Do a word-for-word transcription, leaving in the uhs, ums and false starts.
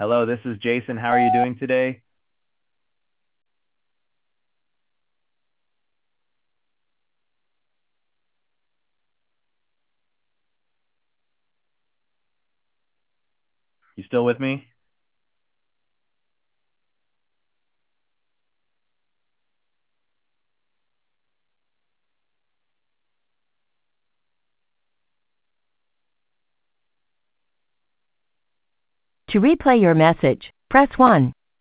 Hello, this is Jason. How are you doing today? You still with me? To replay your message, press one.